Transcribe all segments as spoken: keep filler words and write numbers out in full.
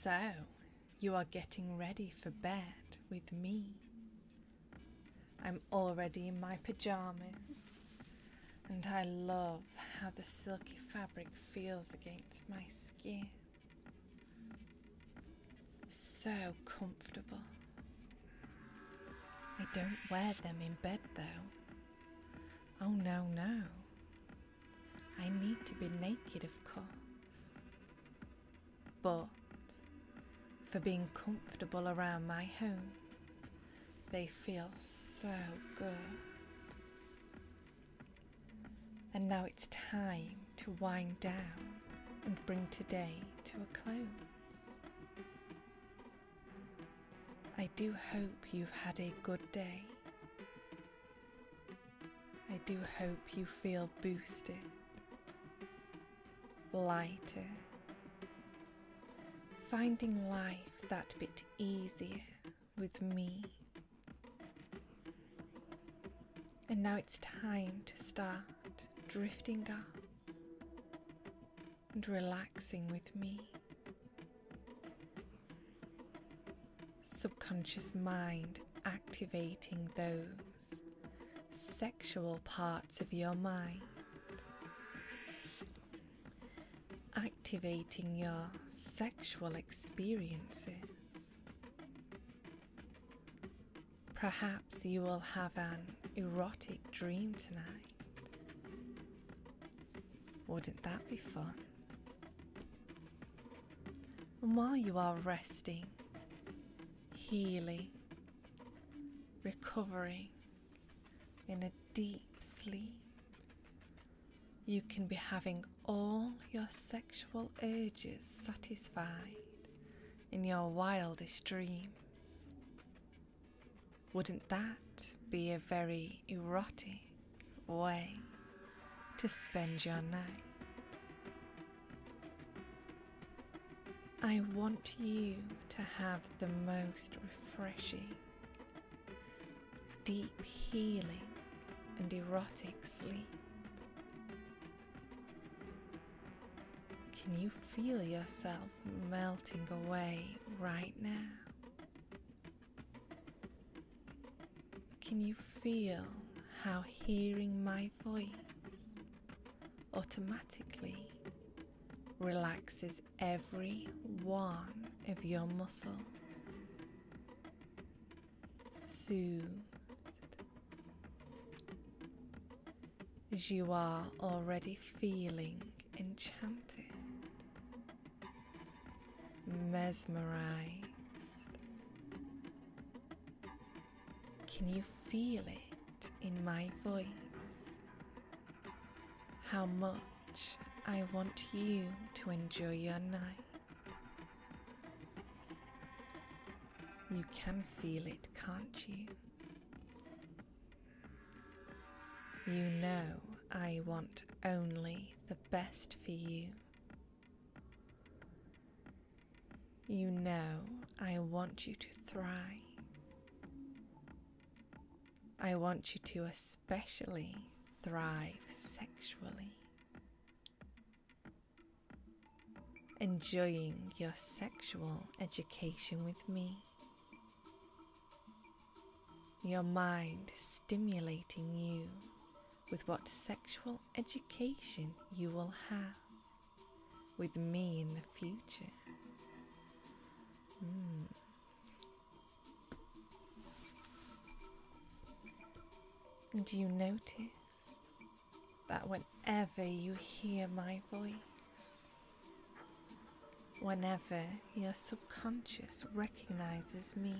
So, you are getting ready for bed with me. I'm already in my pajamas, and I love how the silky fabric feels against my skin. So comfortable. I don't wear them in bed though. Oh no, no. I need to be naked, of course. But for being comfortable around my home, they feel so good. And now it's time to wind down and bring today to a close. I do hope you've had a good day. I do hope you feel boosted, lighter, finding life that bit easier with me. And now it's time to start drifting off and relaxing with me. Subconscious mind activating those sexual parts of your mind, activating your sexual experiences. Perhaps you will have an erotic dream tonight. Wouldn't that be fun? And while you are resting, healing, recovering in a deep sleep, you can be having all your sexual urges satisfied in your wildest dreams. Wouldn't that be a very erotic way to spend your night? I want you to have the most refreshing, deep healing and erotic sleep. Can you feel yourself melting away right now? Can you feel how hearing my voice automatically relaxes every one of your muscles, soothed, as you are already feeling enchanted, mesmerized? Can you feel it in my voice? How much I want you to enjoy your night. You can feel it, can't you? You know I want only the best for you. You know I want you to thrive. I want you to especially thrive sexually, enjoying your sexual education with me, your mind stimulating you with what sexual education you will have with me in the future. Mm. And do you notice that whenever you hear my voice, whenever your subconscious recognizes me,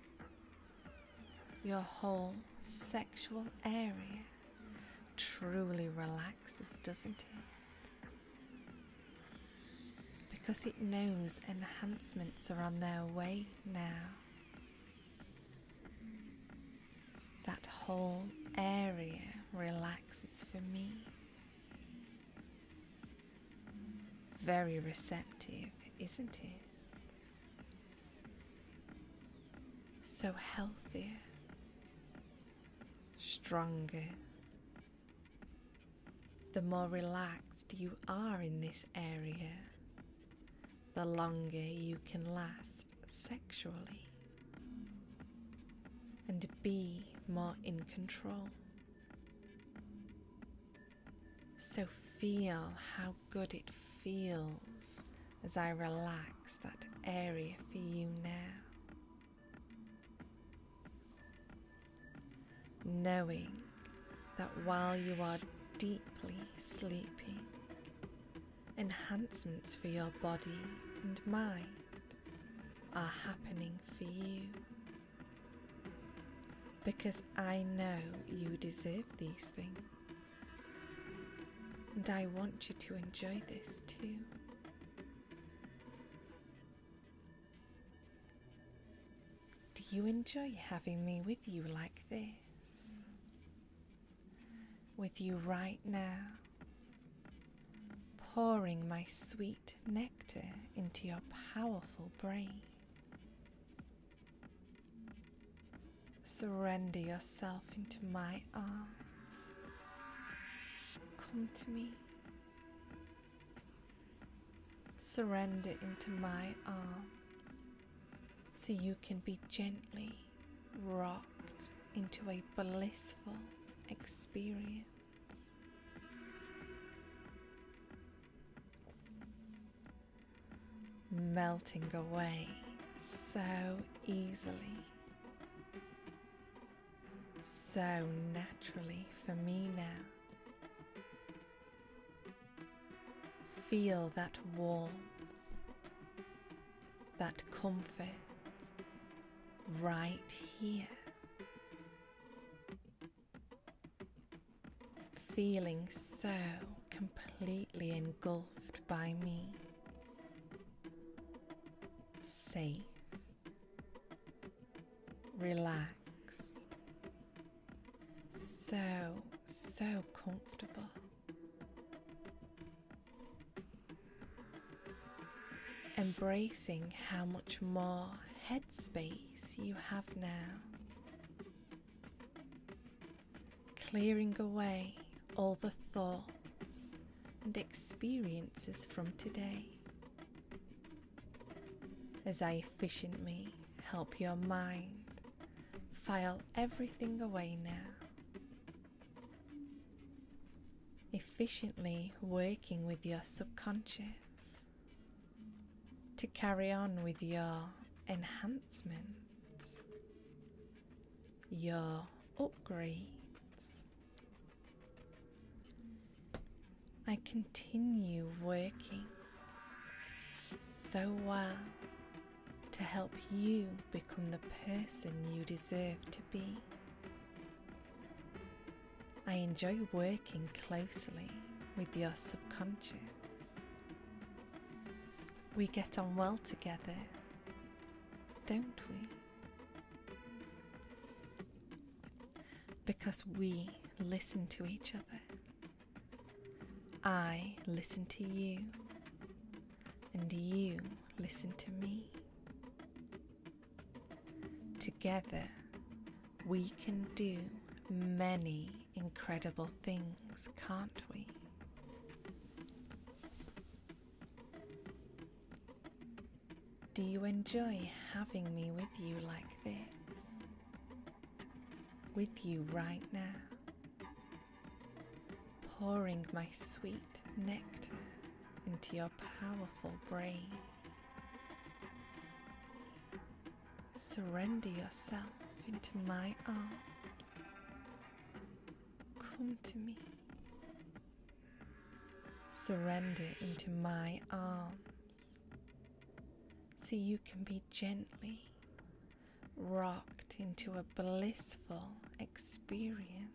your whole sexual area truly relaxes, doesn't it? Because it knows enhancements are on their way now. That whole area relaxes for me. Very receptive, isn't it? So healthier, stronger. The more relaxed you are in this area, the longer you can last sexually and be more in control. So feel how good it feels as I relax that area for you now, knowing that while you are deeply sleeping, enhancements for your body and mind are happening for you, because I know you deserve these things, and I want you to enjoy this too. Do you enjoy having me with you like this? With you right now, pouring my sweet nectar into your powerful brain. Surrender yourself into my arms. Come to me. Surrender into my arms so you can be gently rocked into a blissful experience. Melting away so easily, so naturally for me now. Feel that warmth, that comfort right here. Feeling so completely engulfed by me. Safe, relaxed, so, so comfortable. Embracing how much more headspace you have now. Clearing away all the thoughts and experiences from today, as I efficiently help your mind file everything away now. Efficiently working with your subconscious to carry on with your enhancements, your upgrades. I continue working so well to help you become the person you deserve to be. I enjoy working closely with your subconscious. We get on well together, don't we? Because we listen to each other. I listen to you, and you listen to me. Together, we can do many incredible things, can't we? Do you enjoy having me with you like this? With you right now? Pouring my sweet nectar into your powerful brain. Surrender yourself into my arms. Come to me. Surrender into my arms so you can be gently rocked into a blissful experience.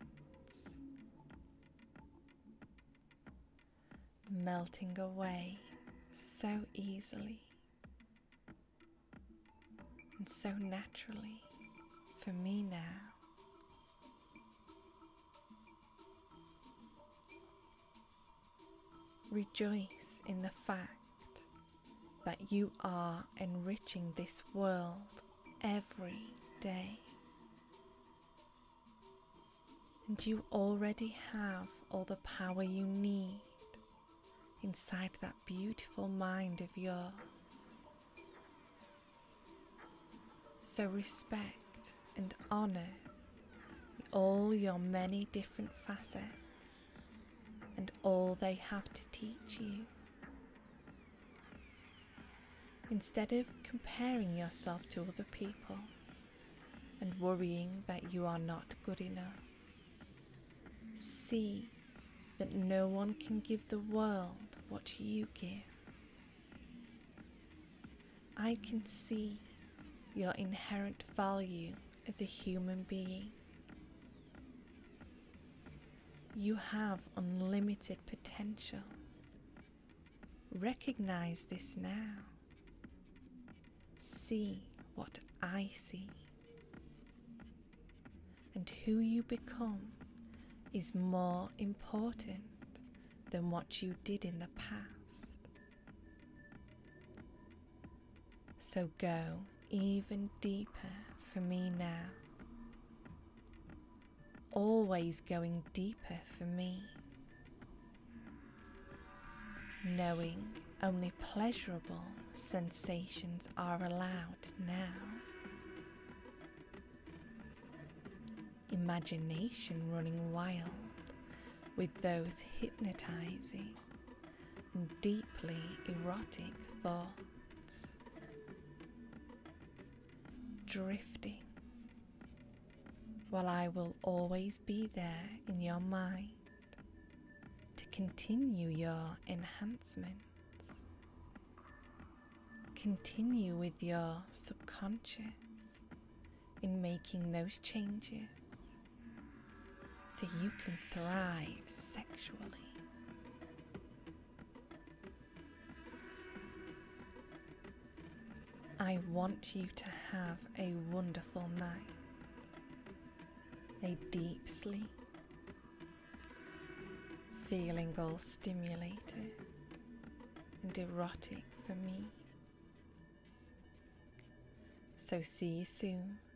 Melting away so easily and so naturally for me now. Rejoice in the fact that you are enriching this world every day. And you already have all the power you need inside that beautiful mind of yours. So respect and honour all your many different facets and all they have to teach you. Instead of comparing yourself to other people and worrying that you are not good enough, see that no one can give the world what you give. I can see your inherent value as a human being. You have unlimited potential. Recognize this now. See what I see. And who you become is more important than what you did in the past. So go even deeper for me now. Always going deeper for me. Knowing only pleasurable sensations are allowed now. Imagination running wild with those hypnotizing and deeply erotic thoughts. Drifting, while I will always be there in your mind to continue your enhancements. Continue with your subconscious in making those changes so you can thrive sexually. I want you to have a wonderful night, a deep sleep, feeling all stimulated and erotic for me. So see you soon.